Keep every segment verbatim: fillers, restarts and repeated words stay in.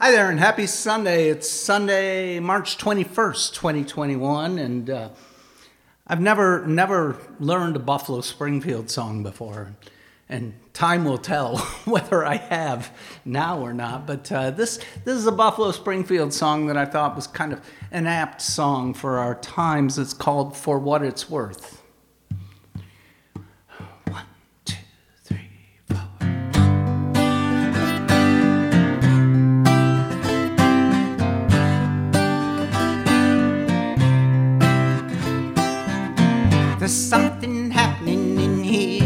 Hi there, and happy Sunday. It's Sunday, March twenty-first, twenty twenty-one, and uh, I've never never learned a Buffalo Springfield song before, and time will tell whether I have now or not. But uh, this this is a Buffalo Springfield song that I thought was kind of an apt song for our times. It's called "For What It's Worth." There's something happening in here.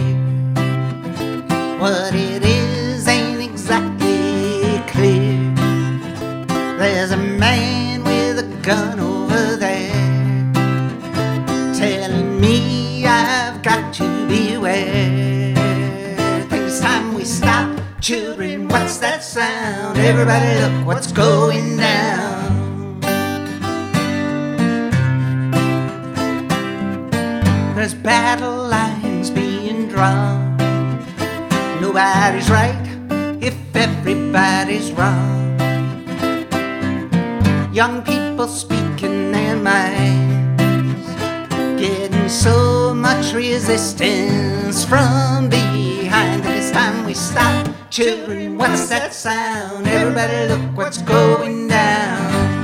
What it is ain't exactly clear. There's a man with a gun over there telling me I've got to beware. I think it's time we stop. Children, what's that sound? Everybody look what's going down. There's battle lines being drawn. Nobody's right if everybody's wrong. Young people speaking their minds, getting so much resistance from behind. And it's time we stop. Children, what's that sound? Everybody look what's going down.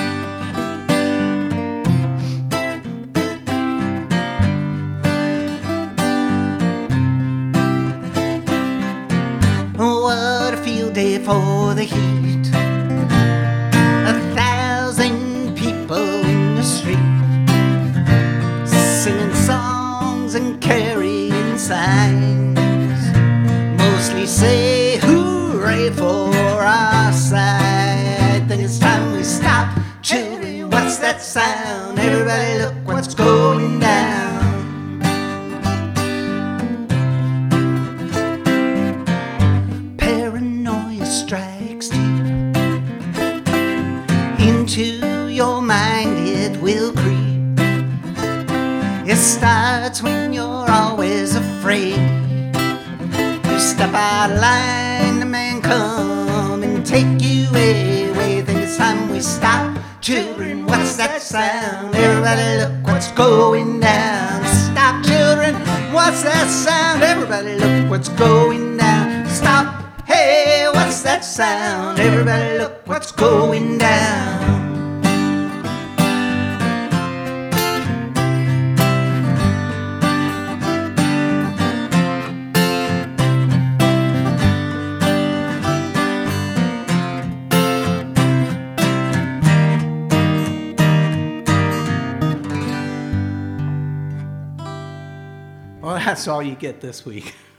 What a field day for the heat. A thousand people in the street, singing songs and carrying signs, mostly say hooray for our side. Then it's time we stop. Children, what's that sound? Everybody look what's going down. Strikes deep into your mind, it will creep. It starts when you're always afraid. You step out of line, the man come and take you away. Think it's time we stop. Children, what's that sound? Everybody look what's going down. Stop, children, what's that sound? Everybody look what's going down. Stop. Hey, what's that sound? Everybody look what's going down. Well, that's all you get this week.